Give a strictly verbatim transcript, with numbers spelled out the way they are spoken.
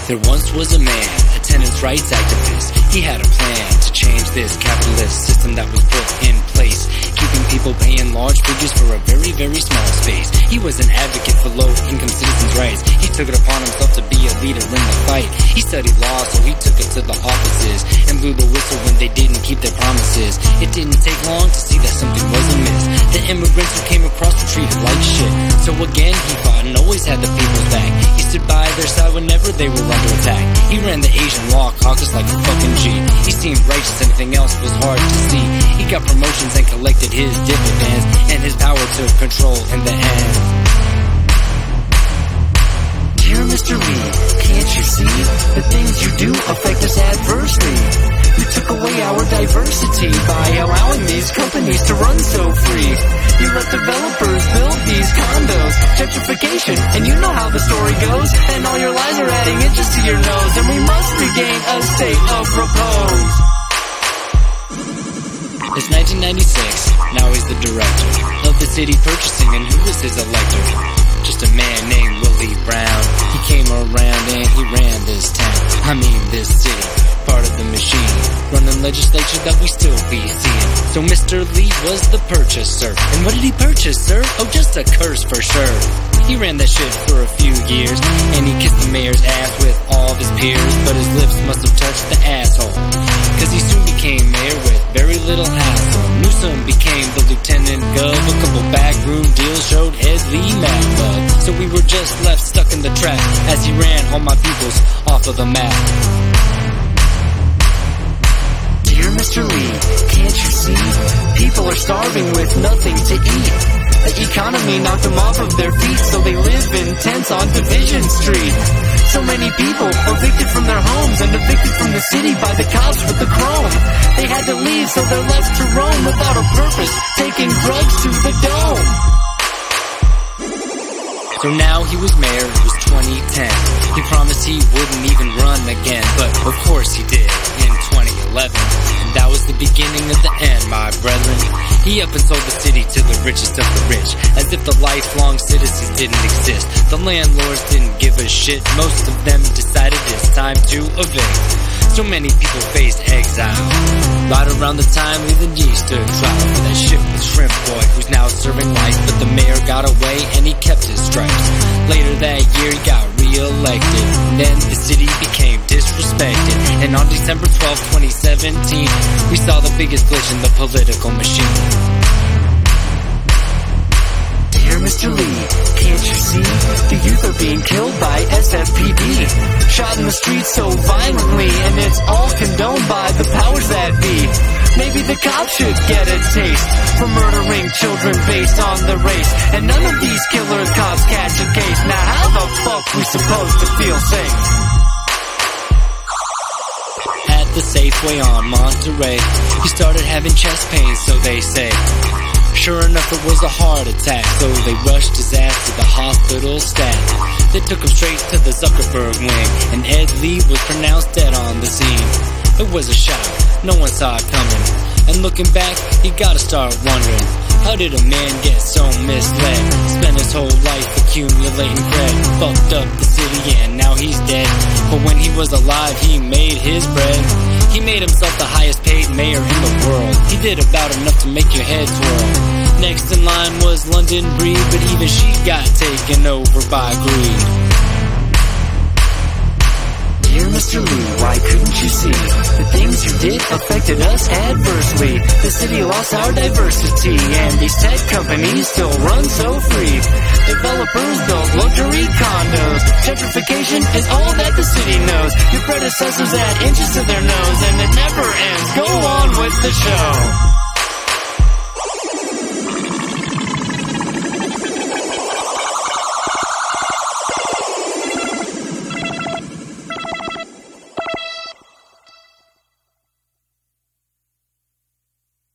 There once was a man, a tenants' rights activist. He had a plan to change this capitalist system that was put in place, keeping people paying large figures for a very, very small space. He was an advocate for low-income citizens' rights. He took it upon himself to be a leader in the fight. He studied law, so he took it to the offices and blew the whistle when they didn't keep their promises. It didn't take long to see that something was amiss. The immigrants who came across were treated like shit. So again, he fought and always had the people's back. He stood by their side whenever they were under attack. He ran the Asian Law Caucus like a fucking G. He seemed righteous, anything else was hard to see. He got promotions and collected his dividends, and his power took control in the end. Dear Mister Lee, can't you see? The things you do affect us adversely. You took away our diversity by allowing these companies to run so free. You let developers build these condos, gentrification, and you know how the story goes. And all your lies are adding inches to your nose, and we must regain a state of repose. It's nineteen ninety-six, now he's the director of the city purchasing, and who was his elector? Just a man named Willie Brown. He came around and he ran this town, I mean this city, part of the machine, running legislature that we still be seeing. So Mister Lee was the purchaser. And what did he purchase, sir? Oh, just a curse for sure. He ran that shit for a few years, and he kissed the mayor's ass with all of his peers, but his lips must have touched the asshole, cause he soon became mayor with very little hassle. Newsom became the lieutenant gov. A couple backroom deals showed Ed Lee mad love. So we were just left stuck in the trap as he ran all my peoples off of the map. Dear Mister Lee, can't you see? People are starving with nothing to eat. The economy knocked them off of their feet, so they live in tents on Division Street. So many people evicted from their homes and evicted from the city by the cops with the chrome. They had to leave, so they're left to roam without a purpose, taking drugs to the dome. So now he was mayor, it was twenty ten. He promised he wouldn't even run again, but of course he did in twenty eleven. And that was the beginning of the end, my brethren. He up and sold the city to the richest of the rich, as if the lifelong citizens didn't exist. The landlords didn't give a shit. Most of them decided it's time to evict. So many people faced exile right around the time Lee the Knee stood trial for that shit with Shrimp Boy, who's now serving life. But the mayor got away and he kept his stripes. Later that year he got re-elected, and then the city became disrespected. And on December twelfth, twenty seventeen, we saw the biggest glitch in the political machine. Dear Mister Lee, can't you see? The youth are being killed by S F P D, shot in the streets so violently, and it's all condoned by the powers that be. Maybe the cops should get a taste for murdering children based on the race, and none of these killer cops catch a case. Now how the fuck we supposed to feel safe? At the Safeway on Monterey, he started having chest pains, so they say. Sure enough, it was a heart attack, so they rushed his ass to the hospital stat. They took him straight to the Zuckerberg wing, and Ed Lee was pronounced dead on the scene. It was a shock, no one saw it coming, and looking back, you gotta start wondering, how did a man get so misled? Spent his whole life accumulating cred, fucked up the city and now he's dead. But when he was alive, he made his bread. He made himself the highest paid mayor in the world. He did about enough to make your head twirl. Next in line was London Breed, but even she got taken over by greed. Dear Mister Lee, why couldn't you see? The things you did affected us adversely. The city lost our diversity, and these tech companies still run so free. Developers built luxury condos. Gentrification is all that the city knows. Your predecessors add inches to their nose, and it never ends. Go on with the show.